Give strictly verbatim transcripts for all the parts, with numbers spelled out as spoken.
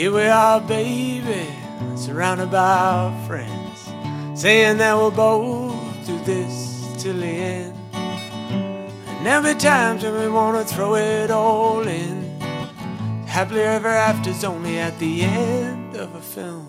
here we are, baby, surrounded by our friends, saying that we'll both do this till the end. And there'll be times when we wanna throw it all in. Happily ever after's only at the end of a film.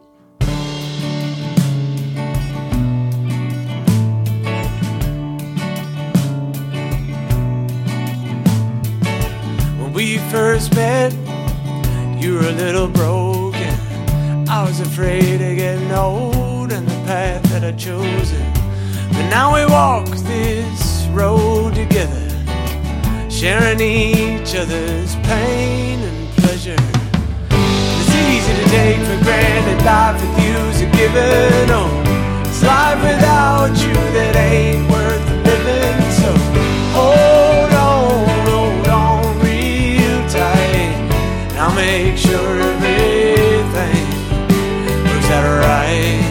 When we first met, you were a little broken. I was afraid of getting old and the path that I'd chosen. But now we walk this road together, sharing each other's pain and pleasure. It's easy to take for granted life with you's a given. Oh, it's life without you that ain't worth living. So hold on, hold on real tight, and I'll make sure everything works out right.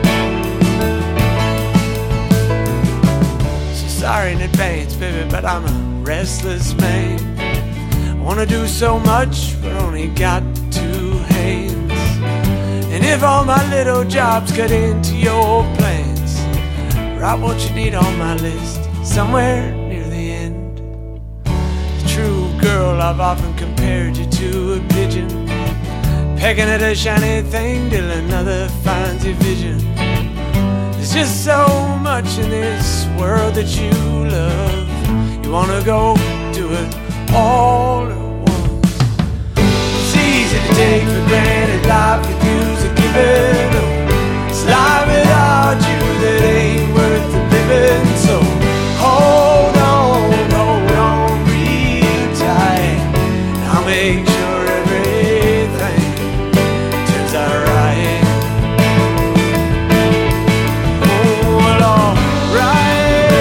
So sorry in advance, baby, but I'm a restless man. I wanna do so much, but only got two hands. And if all my little jobs cut into your plans, write what you need on my list somewhere near the end. The true girl, I've often compared you to a pigeon, pecking at a shiny thing till another finds your vision. There's just so much in this world that you love. You wanna go do it all at once. It's easy to take for granted life with you's a given. Oh, it's life without you that ain't worth the living. So hold on, hold on real tight, and I'll make sure everything turns out right. Oh, well, all right.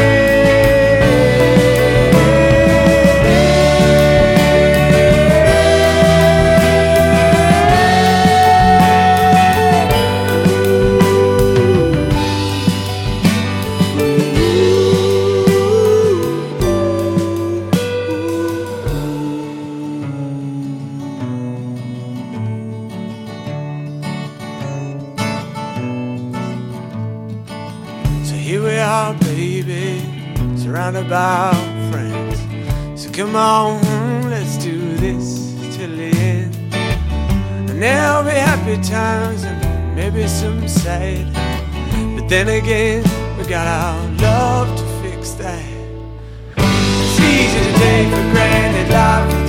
Here we are, baby, surrounded by our friends. So come on, let's do this till the end. And there'll be happy times and maybe some sad, but then again, we got our love to fix that. It's easy to take for granted life